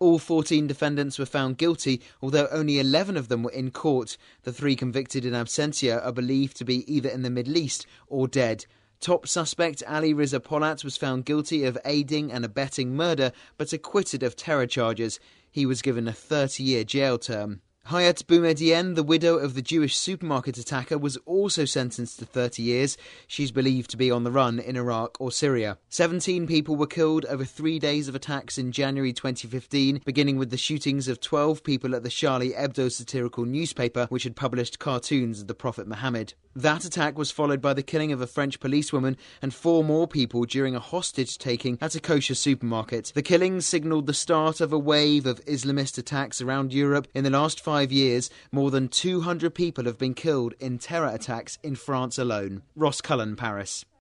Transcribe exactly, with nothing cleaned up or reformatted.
All fourteen defendants were found guilty, although only eleven of them were in court. The three convicted in absentia are believed to be either in the Middle East or dead. Top suspect Ali Riza Polat was found guilty of aiding and abetting murder, but acquitted of terror charges. He was given a thirty-year jail term. Hayat Boumediene, the widow of the Jewish supermarket attacker, was also sentenced to thirty years. She's believed to be on the run in Iraq or Syria. Seventeen people were killed over three days of attacks in January twenty fifteen, beginning with the shootings of twelve people at the Charlie Hebdo satirical newspaper, which had published cartoons of the Prophet Muhammad. That attack was followed by the killing of a French policewoman and four more people during a hostage-taking at a kosher supermarket. The killings signalled the start of a wave of Islamist attacks around Europe. In the last five years, more than two hundred people have been killed in terror attacks in France alone. Ross Cullen, Paris.